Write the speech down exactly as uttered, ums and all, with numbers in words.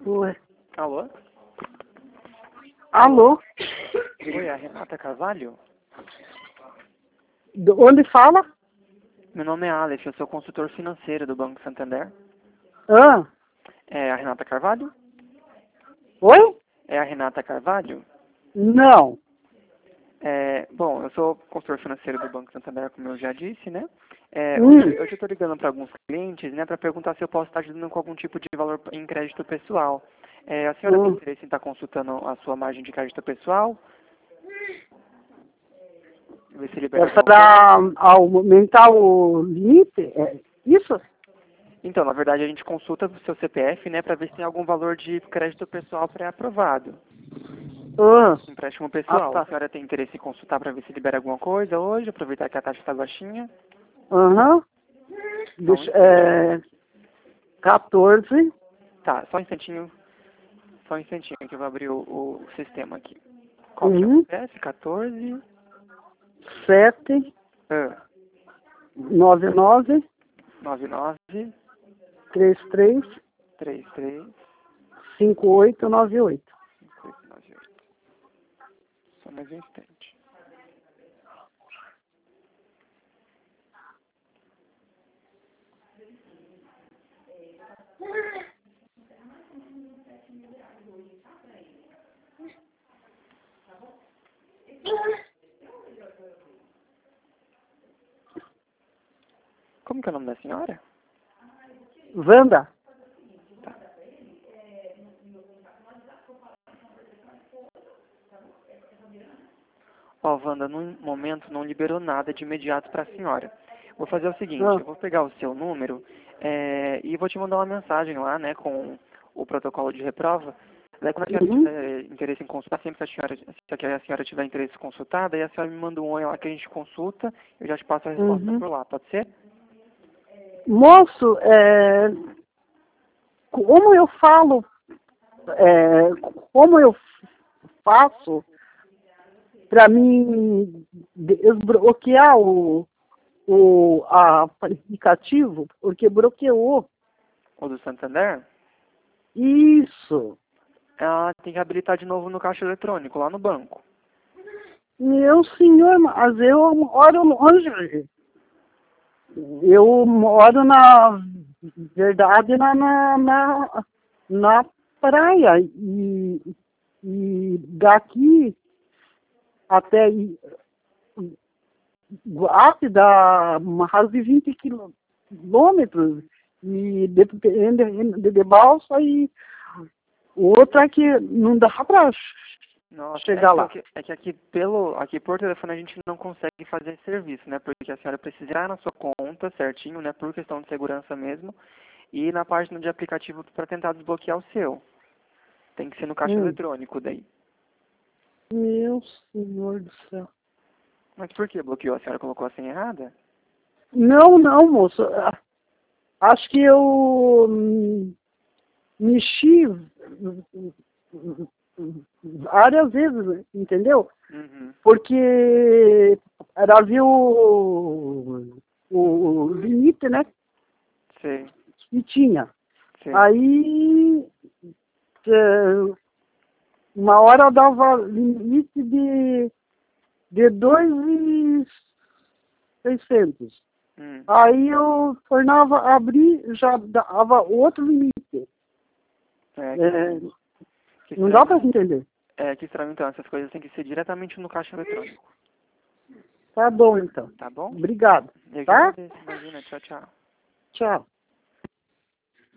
Ué. Alô? Alô? Oi, é a Renata Carvalho? De onde fala? Meu nome é Alex, eu sou consultor financeiro do Banco Santander. Ah, É a Renata Carvalho? oi? É a Renata Carvalho? Não. É, bom, eu sou consultor financeiro do Banco Santander, como eu já disse, né? É, Hum. hoje, hoje eu estou ligando para alguns clientes, né, para perguntar se eu posso estar ajudando com algum tipo de valor em crédito pessoal. É, a senhora tem Hum. interesse em estar consultando a sua margem de crédito pessoal? Ver se libera É alguma para coisa? aumentar o limite? É isso? Então, na verdade, a gente consulta o seu C P F, né, para ver se tem algum valor de crédito pessoal pré-aprovado. Ah, Empréstimo ah pessoal. A tá. senhora tem interesse em consultar para ver se libera alguma coisa hoje, aproveitar que a taxa está baixinha? Aham. Só um Deixa, instante. é, quatorze, Tá, só um instantinho. Só um instantinho que eu vou abrir o, o sistema aqui. Qual que é o uhum, C P F? quatorze, sete, ah, nove nove, nove nove, três três, três três, cinco oito nove oito. cinco oito nove oito. Só mais um instante. Como que é o nome da senhora? Wanda? Ó, Wanda, no momento não liberou nada de imediato para a senhora. Vou fazer o seguinte, Ah, eu vou pegar o seu número é, e vou te mandar uma mensagem lá, né, com o protocolo de reprova. Daí quando a senhora uhum, tiver interesse em consultar, sempre que a senhora, se a senhora tiver interesse em consultar, daí a senhora me manda um oi lá que a gente consulta, eu já te passo a resposta uhum. por lá, pode ser? Moço, é, como eu falo, é, como eu faço para mim desbloquear o, o a aplicativo, porque bloqueou. O do Santander? Isso. Ela tem que habilitar de novo no caixa eletrônico, lá no banco. Meu senhor, mas eu moro longe. Eu moro na verdade na, na, na, na praia. E, e daqui até Guape dá mais de vinte quilômetros. E depende de, de balsa e outra é que não dá para Nossa, é chegar que, lá. aqui- é que aqui pelo aqui por telefone a gente não consegue fazer esse serviço, né? Porque a senhora precisa ir na sua conta certinho, né? Por questão de segurança mesmo, e ir na página de aplicativo para tentar desbloquear o seu. Tem que ser no caixa Hum. eletrônico daí. Meu senhor do céu. Mas por que bloqueou? A senhora colocou a senha errada? Não, não, moço. Ah, acho que eu hum, mexi várias vezes, entendeu? Uhum. Porque era viu o, o limite, né? Sei, Que tinha. sei. Aí, é, uma hora eu dava limite de, de dois e seiscentos. Hum. Aí eu tornava a abrir, já dava outro limite. É, É, que, que não dá estranho. para entender. É, que estranho então. Essas coisas têm que ser diretamente no caixa eletrônico. Tá bom, então. Tá bom? Obrigado. Eu que Tá? agradeço. Imagina. Tchau, tchau. Tchau.